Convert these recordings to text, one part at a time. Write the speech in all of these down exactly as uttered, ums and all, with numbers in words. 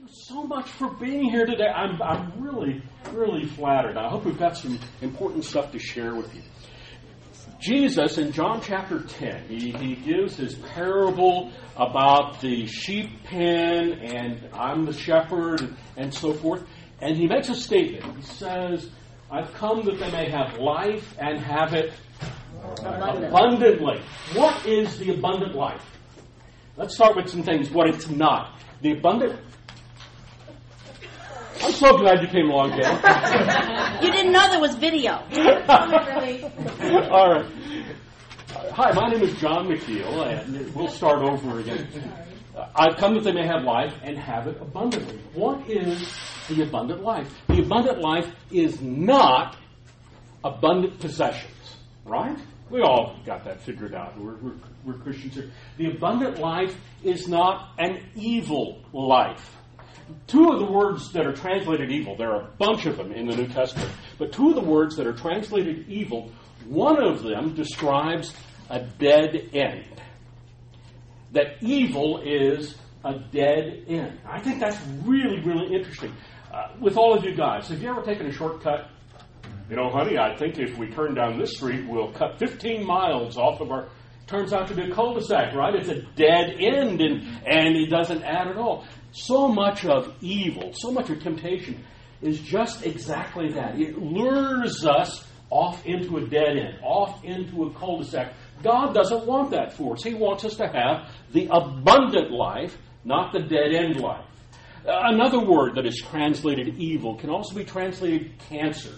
so much for being here today. I'm, I'm really, really flattered. I hope we've got some important stuff to share with you. Jesus, in John chapter ten, he, he gives his parable about the sheep pen, and I'm the shepherd, and, and so forth. And he makes a statement. He says, I've come that they may have life and have it abundantly. abundantly. What is the abundant life? Let's start with some things, what it's not. The abundant... I'm so glad you came along, Jan. You didn't know there was video. All right. Hi, my name is John McNeil, and we'll start over again. I've come that they may have life and have it abundantly. What is the abundant life? The abundant life is not abundant possessions, right? We all got that figured out. We're, we're, we're Christians here. The abundant life is not an evil life. Two of the words that are translated evil, there are a bunch of them in the New Testament, but two of the words that are translated evil, one of them describes a dead end. That evil is a dead end. I think that's really, really interesting. Uh, with all of you guys, have you ever taken a shortcut? You know, honey, I think if we turn down this street, we'll cut fifteen miles off of our... Turns out to be a cul-de-sac, right? It's a dead end, and, and it doesn't add at all. So much of evil, so much of temptation is just exactly that. It lures us off into a dead end, off into a cul-de-sac. God doesn't want that for us. He wants us to have the abundant life, not the dead end life. Another word that is translated evil can also be translated cancer.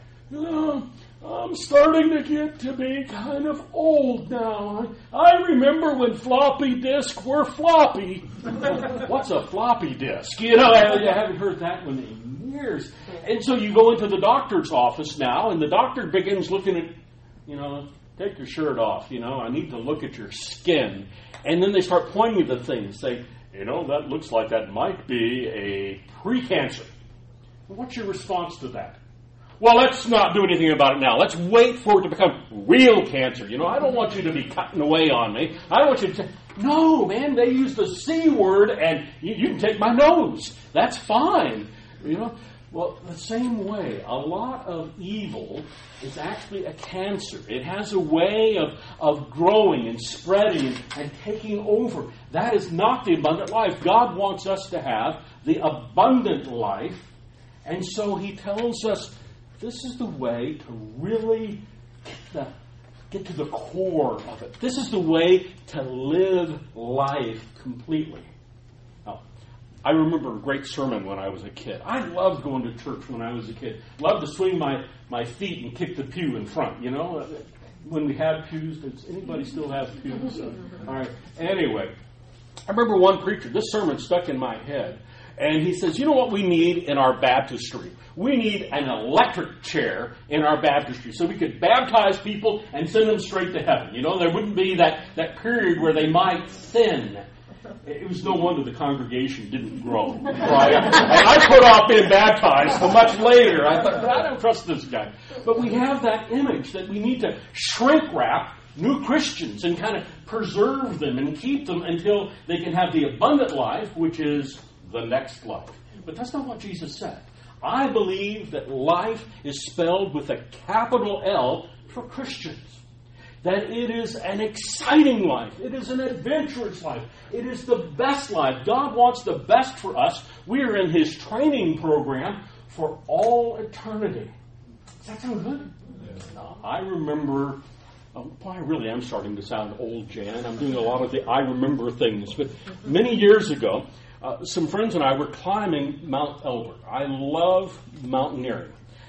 Oh, I'm starting to get to be kind of old now. I remember when floppy disks were floppy. What's a floppy disk? You know, I haven't heard that one in years. And so you go into the doctor's office now, and the doctor begins looking at, you know, take your shirt off. You know, I need to look at your skin. And then they start pointing to things, say, you know, that looks like that might be a precancer. What's your response to that? Well, let's not do anything about it now. Let's wait for it to become real cancer. You know, I don't want you to be cutting away on me. I don't want you to say, no, man, they use the C word and you, you can take my nose. That's fine. You know, well, the same way, a lot of evil is actually a cancer. It has a way of, of growing and spreading and, and taking over. That is not the abundant life. God wants us to have the abundant life. And so he tells us, this is the way to really get, the, get to the core of it. This is the way to live life completely. Now, I remember a great sermon when I was a kid. I loved going to church when I was a kid. Loved to swing my, my feet and kick the pew in front, you know. When we had pews, does anybody still have pews? Uh, all right. Anyway, I remember one preacher, this sermon stuck in my head. And he says, you know what we need in our baptistry? We need an electric chair in our baptistry so we could baptize people and send them straight to heaven. You know, there wouldn't be that, that period where they might sin. It was no wonder the congregation didn't grow. Right? And I put off being baptized so much later. I thought, I don't trust this guy. But we have that image that we need to shrink wrap new Christians and kind of preserve them and keep them until they can have the abundant life, which is the next life. But that's not what Jesus said. I believe that life is spelled with a capital L for Christians. That it is an exciting life. It is an adventurous life. It is the best life. God wants the best for us. We are in His training program for all eternity. Does that sound good? Yes. Now, I remember... Oh, boy, I really am starting to sound old, Jan. I'm doing a lot of the I remember things. But many years ago, uh, some friends and I were climbing Mount Elbert. I love mountaineering.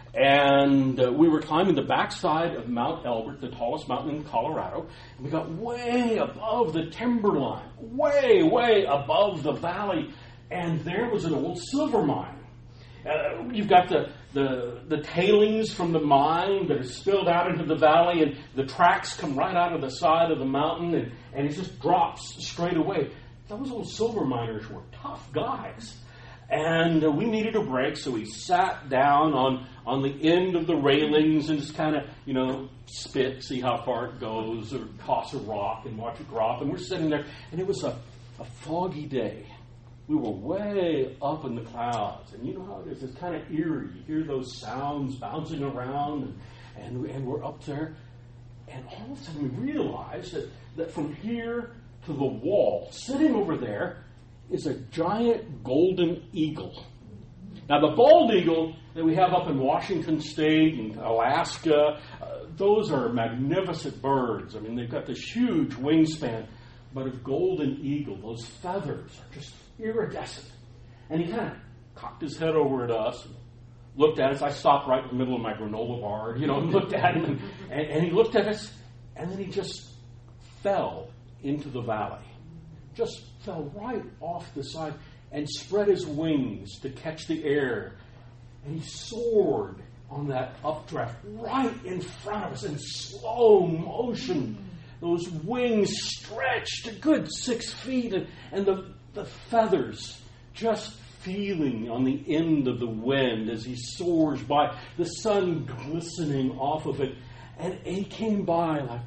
And uh, we were climbing the backside of Mount Elbert, the tallest mountain in Colorado. And we got way above the timberline, way, way above the valley. And there was an old silver mine. Uh, you've got the, the the tailings from the mine that is spilled out into the valley, and the tracks come right out of the side of the mountain, and, and it just drops straight away. Those old silver miners were tough guys. And uh, we needed a break, so we sat down on, on the end of the railings and just kind of, you know, spit, see how far it goes, or toss a rock and watch it drop. And we're sitting there, and it was a, a foggy day. we were way up in the clouds. And you know how it is. It's kind of eerie. You hear those sounds bouncing around, and, and, and we're up there. And all of a sudden we realize that, that from here to the wall, sitting over there, is a giant golden eagle. Now, the bald eagle that we have up in Washington State and Alaska, uh, those are magnificent birds. I mean, they've got this huge wingspan. But a golden eagle, those feathers are just iridescent. And he kind of cocked his head over at us and looked at us. I stopped right in the middle of my granola bar, you know, and looked at him. And, and, and he looked at us, and then he just fell into the valley. Just fell right off the side and spread his wings to catch the air. And he soared on that updraft right in front of us in slow motion. Those wings stretched a good six feet, and, and the, the feathers just feeling on the end of the wind as he soars by, the sun glistening off of it. And he came by like,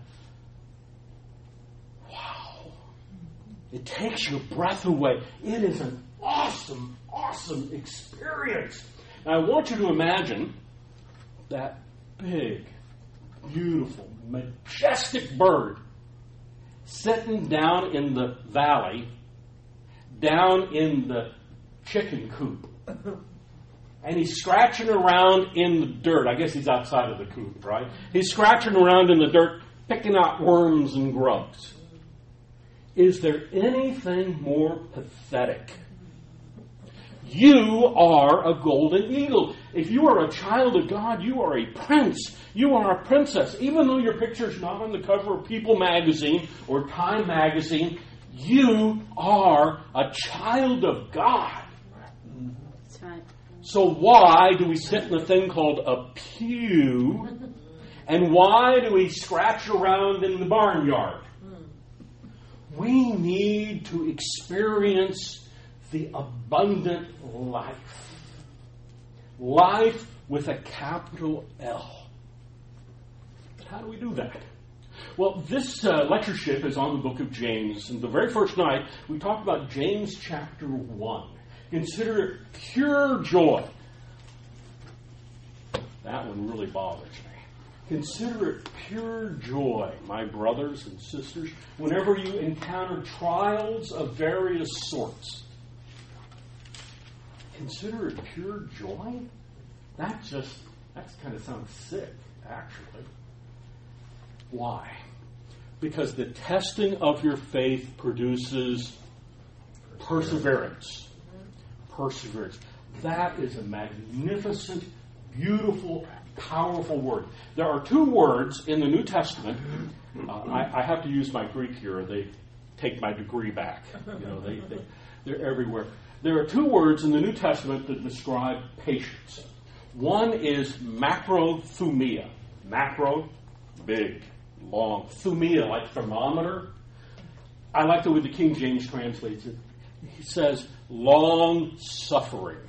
wow. It takes your breath away. It is an awesome, awesome experience. Now, I want you to imagine that big, beautiful, majestic bird sitting down in the valley, down in the chicken coop. And he's scratching around in the dirt. I guess he's outside of the coop, right? He's scratching around in the dirt, picking out worms and grubs. Is there anything more pathetic? You are a golden eagle. If you are a child of God, you are a prince. You are a princess. Even though your picture's not on the cover of People magazine or Time magazine, you are a child of God. That's right. So why do we sit in a thing called a pew? And why do we scratch around in the barnyard? We need to experience the abundant life. Life with a capital L. How do we do that? Well, this uh, lectureship is on the book of James. And the very first night, we talked about James chapter one. Consider it pure joy. That one really bothers me. Consider it pure joy, my brothers and sisters, whenever you encounter trials of various sorts. Consider it pure joy? That just, that kind of sounds sick, actually. Why? Because the testing of your faith produces perseverance. Perseverance. That is a magnificent, beautiful, powerful word. There are two words in the New Testament. Uh, I, I have to use my Greek here. They take my degree back. You know, they, they, they're everywhere. There are two words in the New Testament that describe patience. One is macrothumia. Macro, big, long. Thumia, like thermometer. I like the way the King James translates it. He says, long suffering.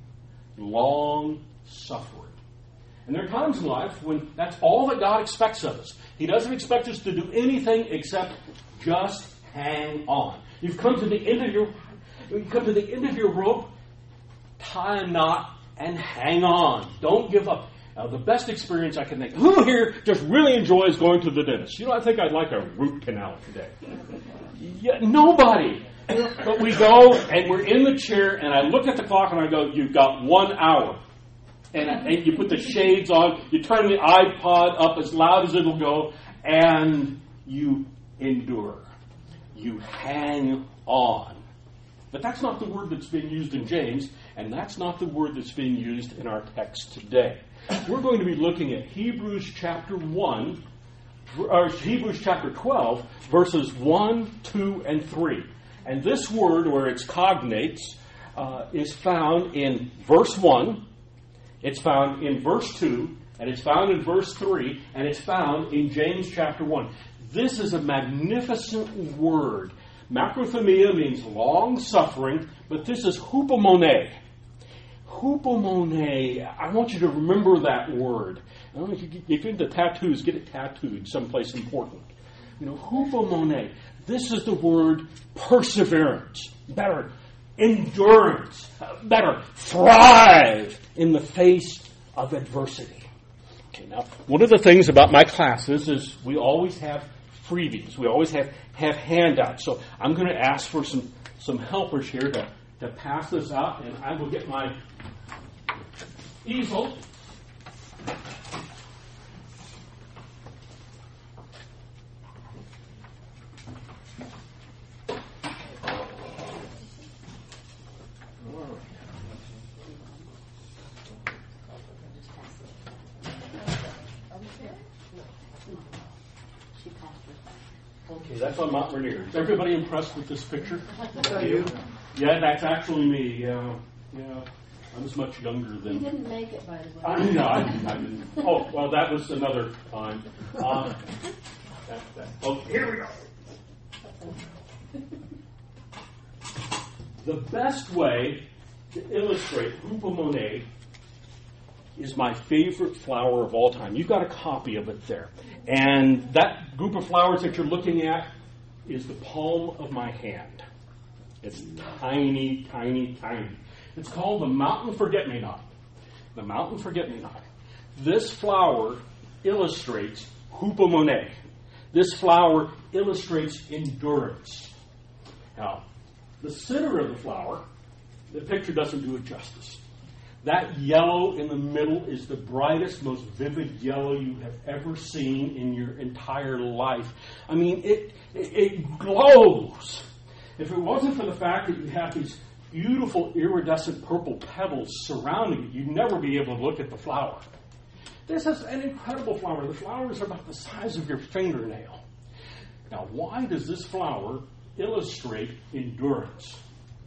Long suffering. And there are times in life when that's all that God expects of us. He doesn't expect us to do anything except just hang on. You've come to the end of your you've come to the end of your rope, tie a knot and hang on. Don't give up. Now, the best experience I can think, who here just really enjoys going to the dentist? You know, I think I'd like a root canal today. Yeah, nobody. But we go and we're in the chair and I look at the clock and I go, you've got one hour. And, and you put the shades on, you turn the iPod up as loud as it'll go, and you endure. You hang on. But that's not the word that's being used in James, and that's not the word that's being used in our text today. We're going to be looking at Hebrews chapter one, or Hebrews chapter twelve, verses one, two, and three. And this word, where it's cognates, uh, is found in verse one, it's found in verse two, and it's found in verse three, and it's found in James chapter one. This is a magnificent word. Macrothumia means long suffering, but this is hupomone. Hupomone. I want you to remember that word. I don't know if you get, if you're into tattoos, get it tattooed someplace important. You know, hupomone. This is the word perseverance. Better, endurance, uh, better, thrive in the face of adversity. Okay, now, one of the things about my classes is we always have freebies. We always have, have handouts. So I'm going to ask for some, some helpers here to, to pass this out, and I will get my easel. Okay, that's on Mount Rainier. Is everybody impressed with this picture? You? Yeah, that's actually me. Yeah, yeah. I was much younger than. You didn't make it, by the way. I, no, I, I didn't. Oh, well, that was another time. Uh, that, that. Oh, here we go. The best way to illustrate hupomone is my favorite flower of all time. You've got a copy of it there. And that group of flowers that you're looking at is the palm of my hand. It's tiny, tiny, tiny. It's called the mountain forget-me-not. The mountain forget-me-not. This flower illustrates hupomone. This flower illustrates endurance. Now, the center of the flower, the picture doesn't do it justice. That yellow in the middle is the brightest, most vivid yellow you have ever seen in your entire life. I mean, it, it, it glows. If it wasn't for the fact that you have these beautiful iridescent purple petals surrounding it, you'd never be able to look at the flower. This is an incredible flower. The flowers are about the size of your fingernail. Now, why does this flower illustrate endurance?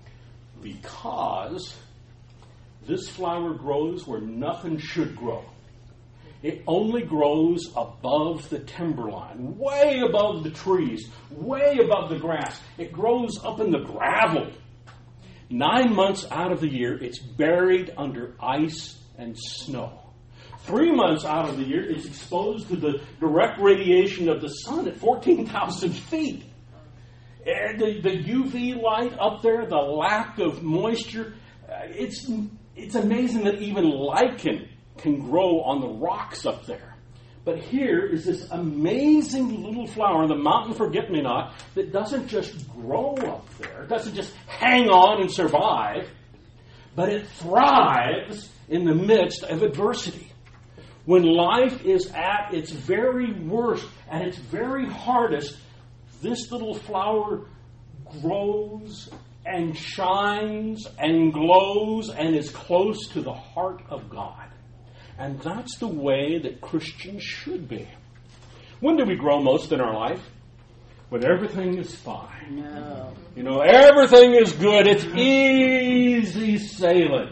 Because this flower grows where nothing should grow. It only grows above the timberline, way above the trees, way above the grass. It grows up in the gravel. Nine months out of the year, it's buried under ice and snow. Three months out of the year, it's exposed to the direct radiation of the sun at fourteen thousand feet. And the, the U V light up there, the lack of moisture, uh, it's... It's amazing that even lichen can grow on the rocks up there. But here is this amazing little flower, the mountain forget-me-not, that doesn't just grow up there. It doesn't just hang on and survive. But it thrives in the midst of adversity. When life is at its very worst, at its very hardest, this little flower grows and shines and glows and is close to the heart of God. And that's the way that Christians should be. When do we grow most in our life? When everything is fine. No. You know, everything is good. It's easy sailing.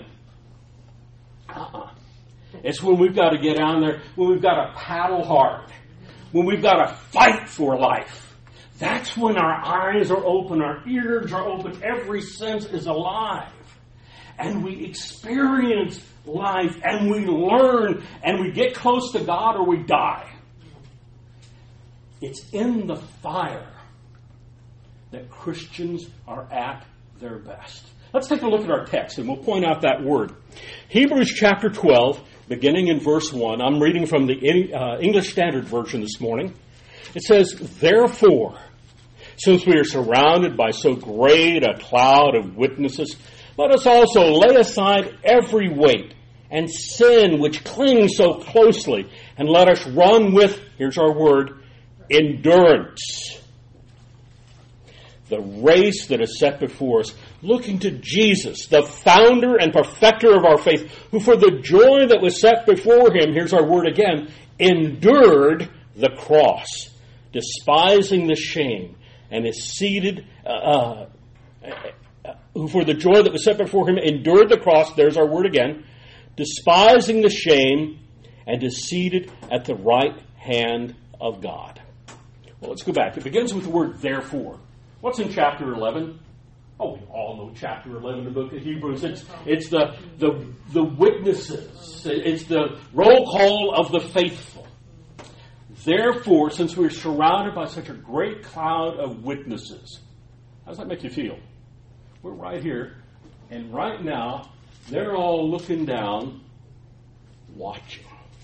Uh-uh. It's when we've got to get down there, when we've got to paddle hard, when we've got to fight for life. That's when our eyes are open, our ears are open, every sense is alive. And we experience life, and we learn, and we get close to God or we die. It's in the fire that Christians are at their best. Let's take a look at our text, and we'll point out that word. Hebrews chapter twelve, beginning in verse one. I'm reading from the uh, English Standard Version this morning. It says, "Therefore, since we are surrounded by so great a cloud of witnesses, let us also lay aside every weight and sin which clings so closely, and let us run with," here's our word, "endurance the race that is set before us, looking to Jesus, the founder and perfecter of our faith, who for the joy that was set before him," here's our word again, "endured the cross, despising the shame, and is seated, uh, uh, uh, who for the joy that was set before him endured the cross," there's our word again, "despising the shame, and is seated at the right hand of God." Well, let's go back. It begins with the word "therefore." What's in chapter eleven? Oh, we all know chapter eleven of the book of Hebrews. It's, it's the, the, the witnesses. It's the roll call of the faithful. Therefore, since we're surrounded by such a great cloud of witnesses, how does that make you feel? We're right here And right now, they're all looking down, watching.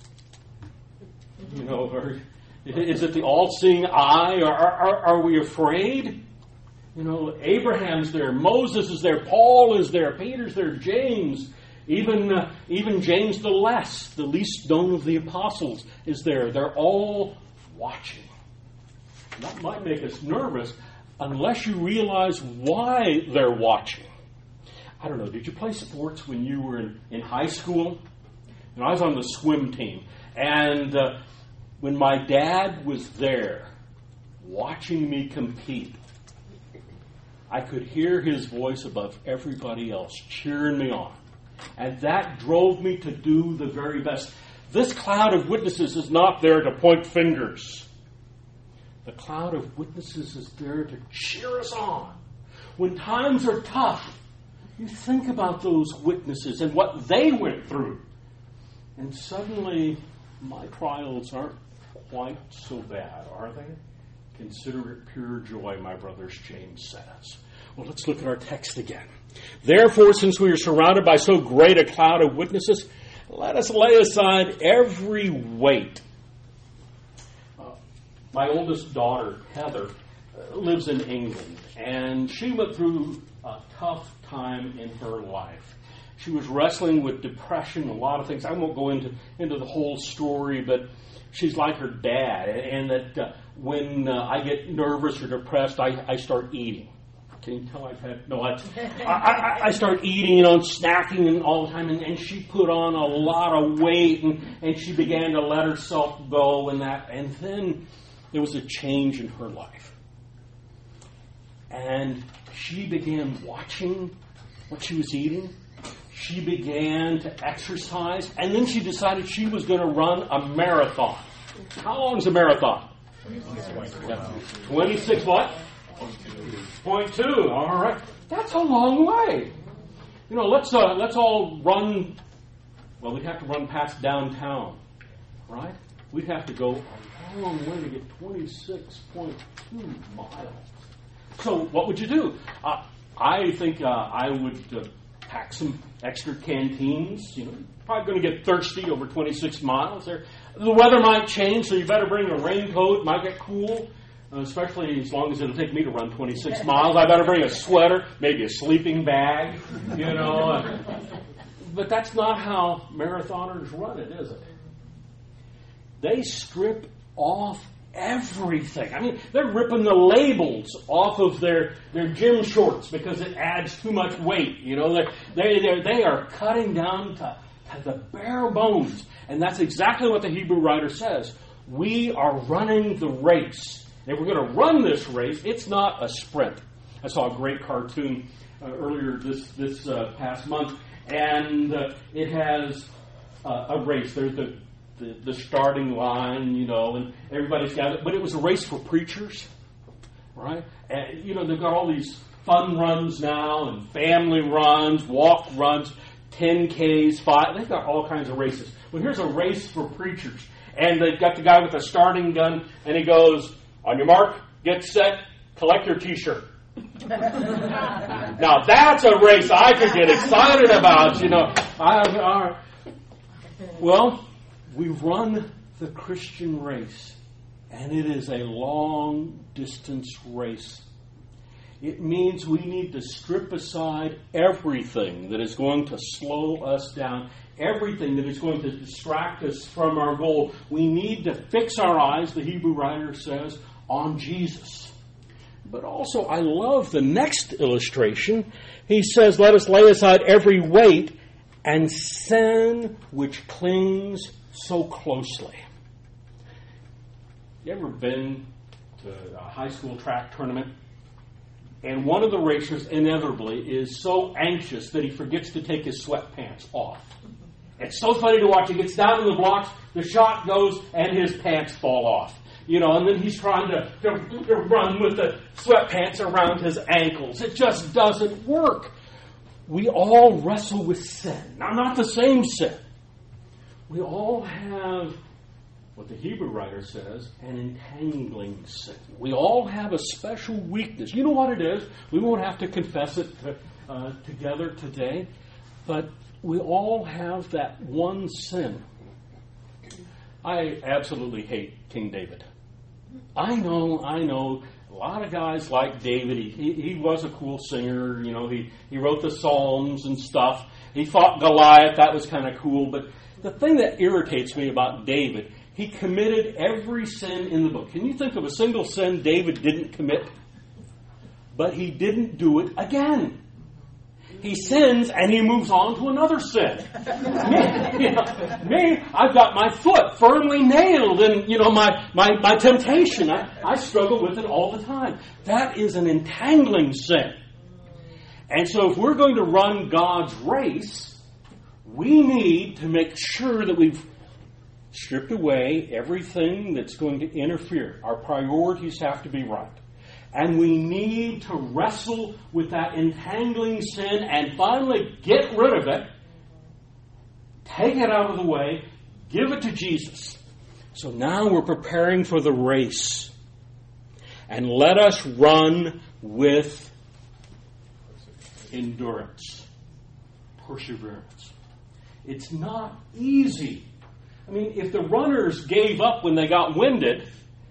You know, are, is it the all-seeing eye? Are, are, are we afraid? You know, Abraham's there, Moses is there, Paul is there, Peter's there, James, even uh, even James the Less, the least known of the apostles, is there. They're all watching. That might make us nervous unless you realize why they're watching. I don't know, did you play sports when you were in, in high school? You know, I was on the swim team, and uh, when my dad was there watching me compete, I could hear his voice above everybody else, cheering me on. And that drove me to do the very best. This cloud of witnesses is not there to point fingers. The cloud of witnesses is there to cheer us on. When times are tough, you think about those witnesses and what they went through. And suddenly, my trials aren't quite so bad, are they? Consider it pure joy, my brothers, James says. Well, let's look at our text again. Therefore, since we are surrounded by so great a cloud of witnesses, let us lay aside every weight. Uh, my oldest daughter, Heather, uh, lives in England, and she went through a tough time in her life. She was wrestling with depression, a lot of things. I won't go into, into the whole story, but she's like her dad, and that uh, when uh, I get nervous or depressed, I, I start eating. Can you tell I've had, no, I, I, I start eating, you know, and snacking and all the time, and, and she put on a lot of weight, and, and she began to let herself go, and that, and then there was a change in her life. And she began watching what she was eating. She began to exercise, and then she decided she was going to run a marathon. How long is a marathon? twenty-six what? Point two. All right. That's a long way. You know, let's uh, let's all run. Well, we'd have to run past downtown, right? We'd have to go a long way to get twenty-six point two miles. So, what would you do? Uh, I think uh, I would uh, pack some extra canteens. You know, probably going to get thirsty over twenty-six miles. There, the weather might change, so you better bring a raincoat. Might get cool. Uh, especially as long as it'll take me to run twenty-six miles. I better bring a sweater, maybe a sleeping bag, you know. But that's not how marathoners run it, is it? They strip off everything. I mean, they're ripping the labels off of their, their gym shorts because it adds too much weight. You know, they they they are cutting down to, to the bare bones. And that's exactly what the Hebrew writer says. We are running the race. If we're going to run this race, it's not a sprint. I saw a great cartoon uh, earlier this this uh, past month, and uh, it has uh, a race. There's the, the the starting line, you know, and everybody's got it. But it was a race for preachers, right? And you know, they've got all these fun runs now, and family runs, walk runs, ten Ks, five. They've got all kinds of races. Well, here's a race for preachers, and they've got the guy with the starting gun, and he goes, on your mark, get set, collect your T-shirt. Now that's a race I could get excited about, you know. I, I, well, we run the Christian race, and it is a long-distance race. It means we need to strip aside everything that is going to slow us down, everything that is going to distract us from our goal. We need to fix our eyes, the Hebrew writer says, on Jesus. But also, I love the next illustration. He says, let us lay aside every weight and sin which clings so closely. You ever been to a high school track tournament? And one of the racers inevitably is so anxious that he forgets to take his sweatpants off. It's so funny to watch. He gets down in the blocks, the shot goes, and his pants fall off. You know, and then he's trying to, to, to run with the sweatpants around his ankles. It just doesn't work. We all wrestle with sin. Now, not the same sin. We all have what the Hebrew writer says, an entangling sin. We all have a special weakness. You know what it is? We won't have to confess it to, uh, together today. But we all have that one sin. I absolutely hate King David. I know, I know, a lot of guys like David. He, he, he was a cool singer. You know, he, he wrote the Psalms and stuff. He fought Goliath. That was kind of cool. But the thing that irritates me about David, he committed every sin in the book. Can you think of a single sin David didn't commit? But he didn't do it again. He sins and he moves on to another sin. me, you know, me, I've got my foot firmly nailed in, you know, my, my, my temptation. I, I struggle with it all the time. That is an entangling sin. And so if we're going to run God's race, we need to make sure that we've stripped away everything that's going to interfere. Our priorities have to be right. And we need to wrestle with that entangling sin and finally get rid of it, take it out of the way, give it to Jesus. So now we're preparing for the race. And let us run with endurance, perseverance. It's not easy. I mean, if the runners gave up when they got winded,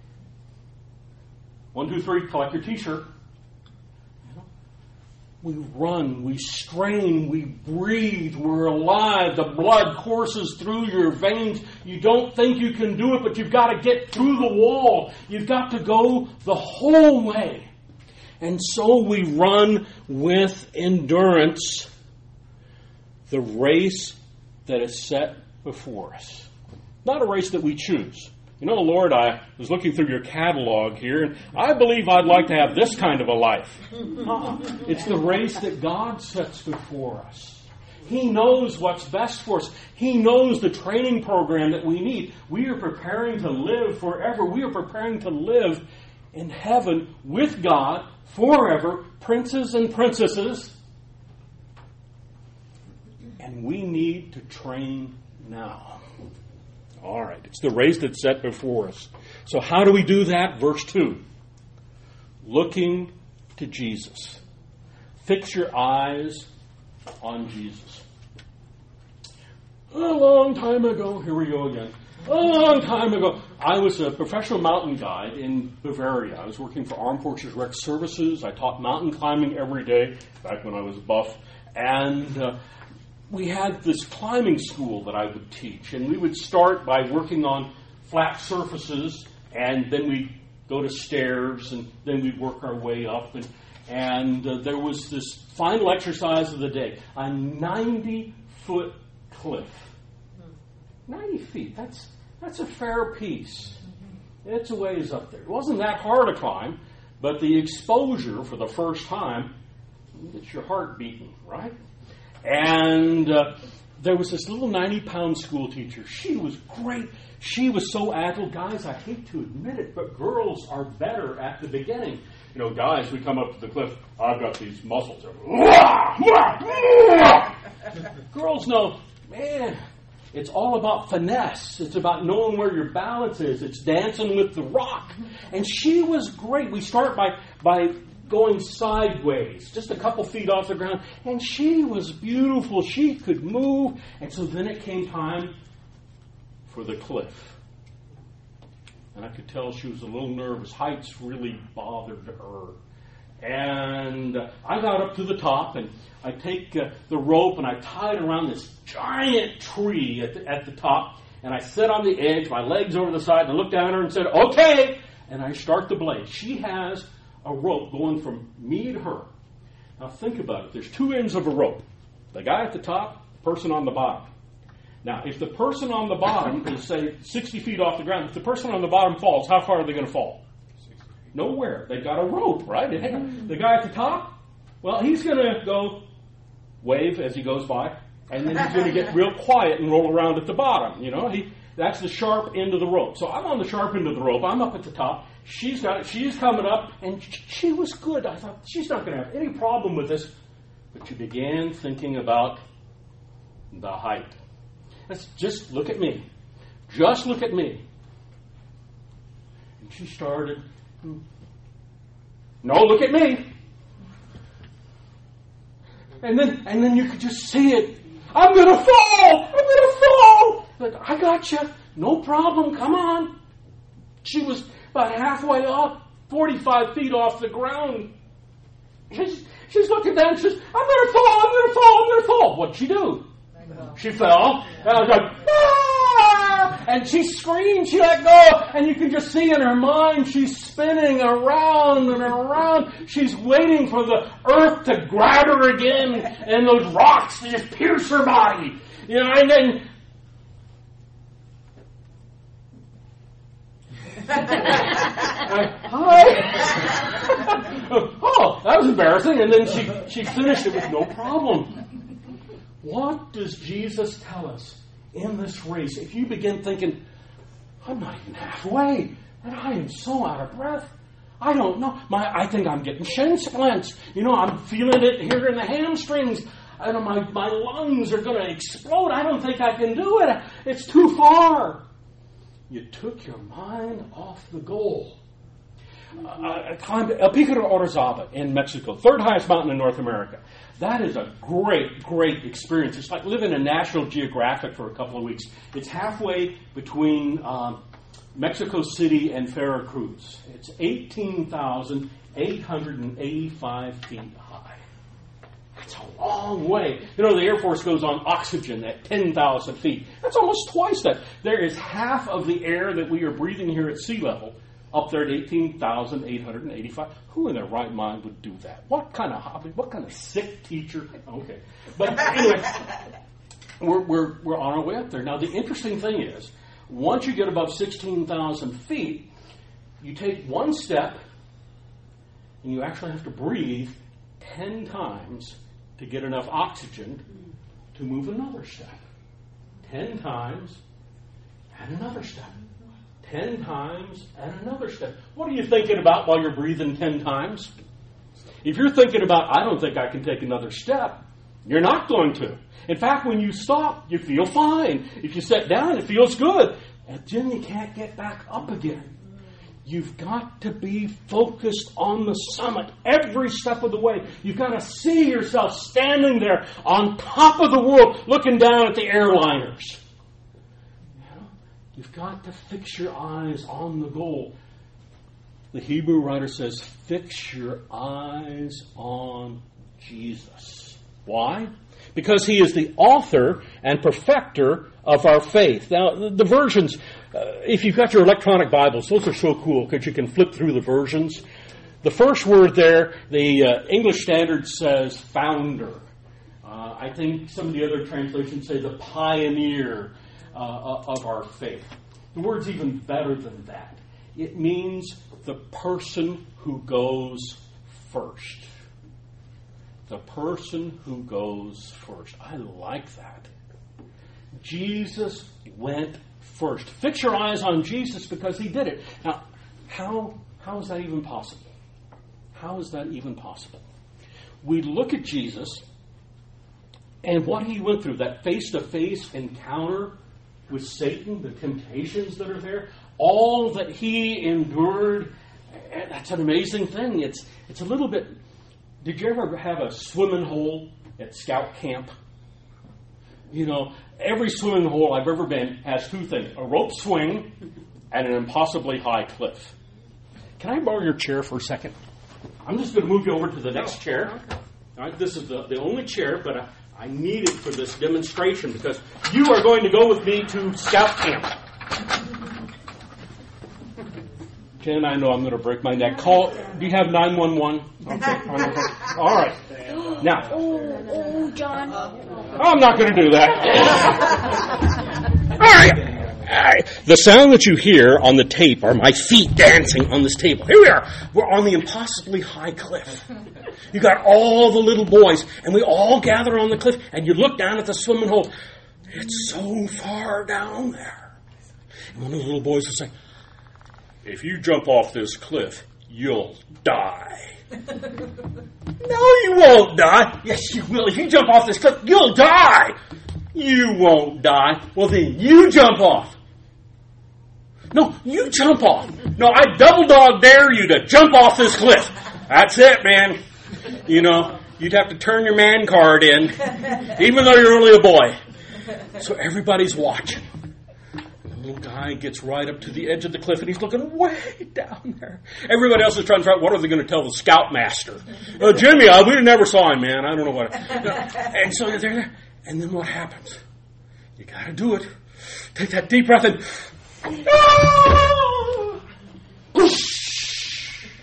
one, two, three, collect your t-shirt. You know, we run, we strain, we breathe, we're alive. The blood courses through your veins. You don't think you can do it, but you've got to get through the wall. You've got to go the whole way. And so we run with endurance the race that is set before us. Not a race that we choose. You know, Lord, I was looking through your catalog here, and I believe I'd like to have this kind of a life. Uh-uh. It's the race that God sets before us. He knows what's best for us. He knows the training program that we need. We are preparing to live forever. We are preparing to live in heaven with God forever, princes and princesses. And we need to train now. All right, it's the race that's set before us. So how do we do that? Verse two. Looking to Jesus. Fix your eyes on Jesus. A long time ago, here we go again. A long time ago, I was a professional mountain guide in Bavaria. I was working for Armed Forces Rec Services. I taught mountain climbing every day, back when I was buff. And uh, we had this climbing school that I would teach, and we would start by working on flat surfaces, and then we'd go to stairs, and then we'd work our way up. And, and uh, there was this final exercise of the day, a ninety-foot cliff. ninety feet, that's, that's a fair piece. It's a ways up there. It wasn't that hard to climb, but the exposure for the first time gets your heart beating, right? And uh, there was this little ninety-pound school teacher. She was great. She was so agile. Guys, I hate to admit it, but girls are better at the beginning. You know, guys, we come up to the cliff. I've got these muscles. Girls know, man, it's all about finesse. It's about knowing where your balance is. It's dancing with the rock. And she was great. We start by by... going sideways, just a couple feet off the ground. And she was beautiful. She could move. And so then it came time for the cliff. And I could tell she was a little nervous. Heights really bothered her. And uh, I got up to the top, and I take uh, the rope, and I tie it around this giant tree at the, at the top. And I sit on the edge, my legs over the side, and I looked down at her and said, okay. And I start the blade. She has a rope going from me to her. Now think about it. There's two ends of a rope. The guy at the top, the person on the bottom. Now, if the person on the bottom is, say, sixty feet off the ground, if the person on the bottom falls, how far are they going to fall? Nowhere. They've got a rope, right? The guy at the top, well, he's going to go wave as he goes by, and then he's going to get real quiet and roll around at the bottom. You know, he that's the sharp end of the rope. So I'm on the sharp end of the rope. I'm up at the top. She's got it. She's coming up, and she was good. I thought, she's not going to have any problem with this. But you began thinking about the height. Let's just look at me. Just look at me. And she started, no, look at me. And then and then you could just see it. I'm going to fall! I'm going to fall! But I got you. No problem. Come on. She was about halfway up, forty-five feet off the ground. She's, she's looking down and she says, I'm going to fall, I'm going to fall, I'm going to fall. What'd she do? She fell. And I was like, ah! And she screamed, she let go. And you can just see in her mind, she's spinning around and around. She's waiting for the earth to grab her again and those rocks to just pierce her body. You know, and then... Hi. Oh, that was embarrassing. And then she, she finished it with no problem. What does Jesus tell us in this race? If you begin thinking, I'm not even halfway, and I am so out of breath. I don't know. My, I think I'm getting shin splints. You know, I'm feeling it here in the hamstrings. I know my, my lungs are going to explode. I don't think I can do it. It's too far. You took your mind off the goal. Uh, I climbed El Pico de Orizaba in Mexico, third highest mountain in North America. That is a great, great experience. It's like living in National Geographic for a couple of weeks. It's halfway between um, Mexico City and Veracruz. It's eighteen thousand eight hundred eighty-five feet high. That's a long way. You know, the Air Force goes on oxygen at ten thousand feet. That's almost twice that. There is half of the air that we are breathing here at sea level up there at eighteen thousand eight hundred eighty-five. Who in their right mind would do that? What kind of hobby? What kind of sick teacher? Okay. But anyway, we're, we're, we're on our way up there. Now, the interesting thing is, once you get above sixteen thousand feet, you take one step, and you actually have to breathe ten times to get enough oxygen to move another step. Ten times and another step. Ten times and another step. What are you thinking about while you're breathing ten times? If you're thinking about, I don't think I can take another step, you're not going to. In fact, when you stop, you feel fine. If you sit down, it feels good. And then you can't get back up again. You've got to be focused on the summit every step of the way. You've got to see yourself standing there on top of the world, looking down at the airliners. You've got to fix your eyes on the goal. The Hebrew writer says, fix your eyes on Jesus. Why? Because he is the author and perfecter of our faith. Now, the, the versions, uh, if you've got your electronic Bibles, those are so cool because you can flip through the versions. The first word there, the uh, English Standard says founder. Uh, I think some of the other translations say the pioneer Uh, of our faith. The word's even better than that. It means the person who goes first. The person who goes first. I like that. Jesus went first. Fix your eyes on Jesus because he did it. Now, how how is that even possible? How is that even possible? We look at Jesus and what he went through, that face-to-face encounter with Satan, the temptations that are there, all that he endured. That's an amazing thing. It's it's a little bit... Did you ever have a swimming hole at scout camp? You know, every swimming hole I've ever been has two things. A rope swing and an impossibly high cliff. Can I borrow your chair for a second? I'm just going to move you over to the next chair. All right, this is the, the only chair, but I, I need it for this demonstration because you are going to go with me to scout camp. Ken, I know I'm going to break my neck. Call. Do you have nine one one? Okay. All right. Now. Oh, oh, John. I'm not going to do that. All right. All right. The sound that you hear on the tape are my feet dancing on this table. Here we are. We're on the impossibly high cliff. You got all the little boys, and we all gather on the cliff, and you look down at the swimming hole. It's so far down there. And one of the little boys will say, if you jump off this cliff, you'll die. No, you won't die. Yes, you will. If you jump off this cliff, you'll die. You won't die. Well, then you jump off. No, you jump off. No, I double dog dare you to jump off this cliff. That's it, man. You know, You'd have to turn your man card in, even though you're only a boy. So everybody's watching. The little guy gets right up to the edge of the cliff, and he's looking way down there. Everybody else is trying to figure out, what are they going to tell the scoutmaster? Oh, Jimmy, uh, we never saw him, man. I don't know what. And so they're there. And then what happens? You got to do it. Take that deep breath and... Ah! Whoosh!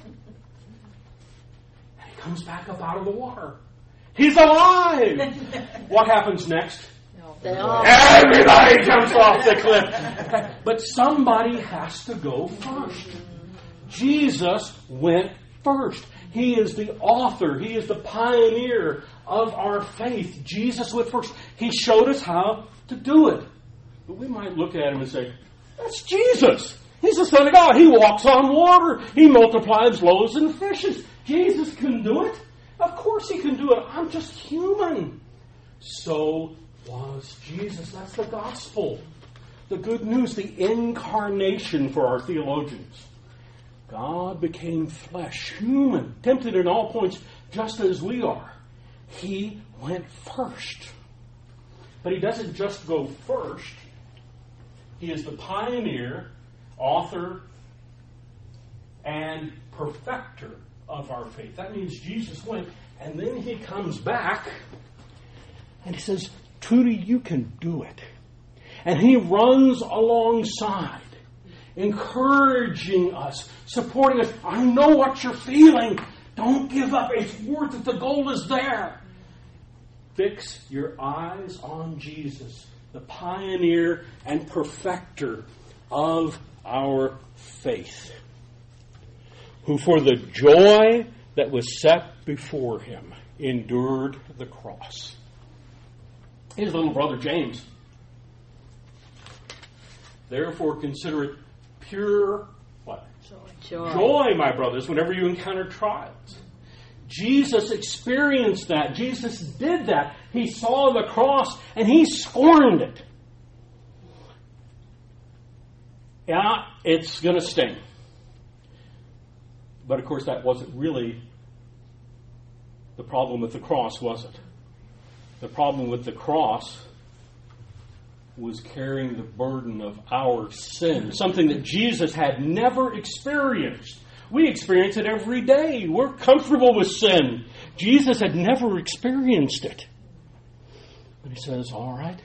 And he comes back up out of the water. He's alive! What happens next? Everybody jumps off the cliff. But somebody has to go first. Jesus went first. He is the author. He is the pioneer of our faith. Jesus went first. He showed us how to do it. But we might look at him and say, that's Jesus. He's the Son of God. He walks on water. He multiplies loaves and fishes. Jesus can do it. Of course he can do it. I'm just human. So was Jesus. That's the gospel. The good news, the incarnation for our theologians. God became flesh, human, tempted in all points, just as we are. He went first. But he doesn't just go first. He is the pioneer, author, and perfecter of our faith. That means Jesus went, and then he comes back, and he says, Trudy, you can do it. And he runs alongside, encouraging us, supporting us. I know what you're feeling. Don't give up. It's worth it. The goal is there. Fix your eyes on Jesus, the pioneer and perfecter of our faith, who for the joy that was set before him endured the cross. His little brother James. Therefore consider it pure what? Joy. Joy, my brothers, whenever you encounter trials. Jesus experienced that. Jesus did that. He saw the cross and he scorned it. Yeah, it's going to sting. But of course that wasn't really the problem with the cross, was it? The problem with the cross was carrying the burden of our sin, something that Jesus had never experienced. We experience it every day. We're comfortable with sin. Jesus had never experienced it. But he says, all right,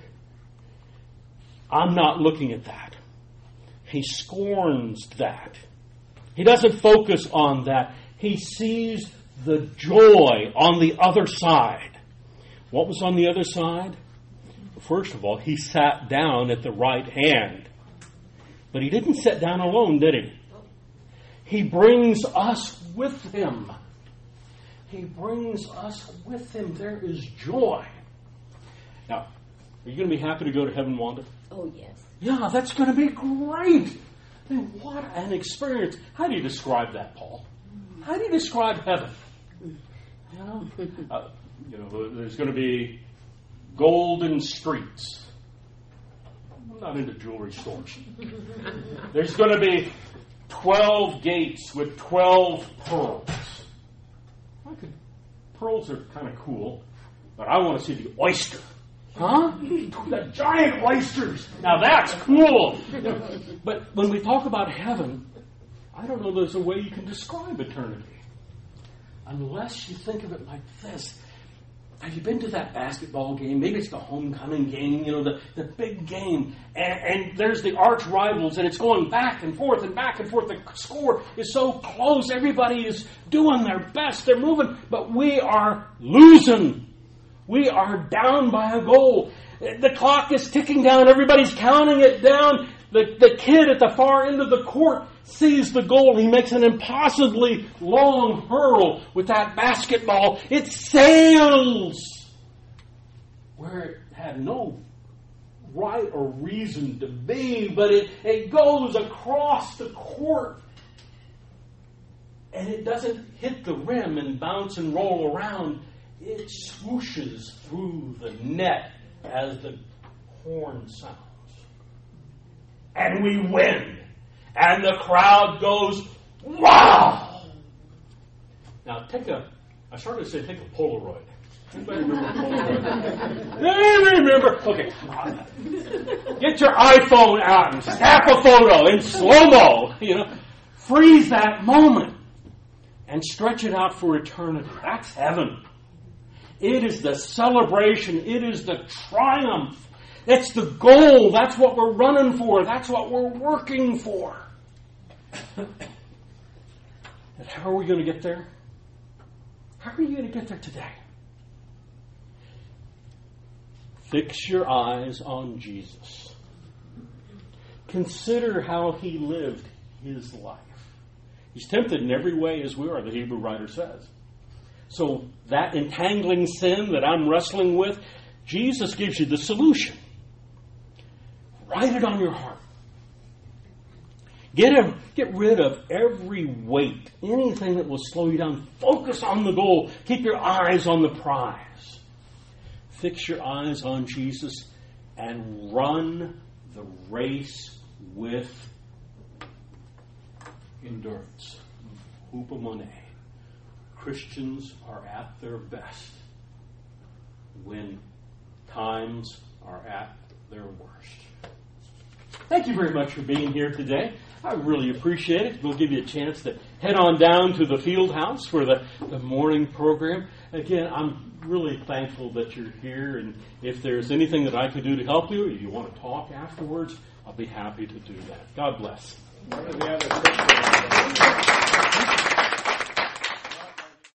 I'm not looking at that. He scorns that. He doesn't focus on that. He sees the joy on the other side. What was on the other side? First of all, he sat down at the right hand. But he didn't sit down alone, did he? He brings us with him. He brings us with him. There is joy. Now, are you going to be happy to go to heaven, Wanda? Oh, yes. Yeah, that's going to be great. I mean, what an experience. How do you describe that, Paul? How do you describe heaven? You know, uh, you know, there's going to be golden streets. I'm not into jewelry stores. There's going to be twelve gates with twelve pearls. I could, pearls are kind of cool, but I want to see the oyster. Huh? The giant oysters. Now that's cool. But when we talk about heaven, I don't know there's a way you can describe eternity. Unless you think of it like this. Have you been to that basketball game? Maybe it's the homecoming game, you know, the, the big game. And, and there's the arch rivals, and it's going back and forth and back and forth. The score is so close. Everybody is doing their best. They're moving. But we are losing. We are down by a goal. The clock is ticking down. Everybody's counting it down. The, the kid at the far end of the court sees the goal. He makes an impossibly long hurl with that basketball. It sails where it had no right or reason to be, but it, it goes across the court. And it doesn't hit the rim and bounce and roll around. It swooshes through the net as the horn sounds. And we win. And the crowd goes, wow! Now take a I started to say, think of Polaroid. Anybody remember Polaroid? I remember. Okay. Get your iPhone out and snap a photo in slow-mo. You know, freeze that moment and stretch it out for eternity. That's heaven. It is the celebration. It is the triumph. It's the goal. That's what we're running for. That's what we're working for. And how are we going to get there? How are you going to get there today? Fix your eyes on Jesus. Consider how he lived his life. He's tempted in every way as we are, the Hebrew writer says. So that entangling sin that I'm wrestling with, Jesus gives you the solution. Write it on your heart. Get, a, get rid of every weight, anything that will slow you down. Focus on the goal. Keep your eyes on the prize. Fix your eyes on Jesus and run the race with endurance. Hupomone. Christians are at their best when times are at their worst. Thank you very much for being here today. I really appreciate it. We'll give you a chance to head on down to the field house for the, the morning program. Again, I'm really thankful that you're here, and if there's anything that I can do to help you, if you want to talk afterwards, I'll be happy to do that. God bless.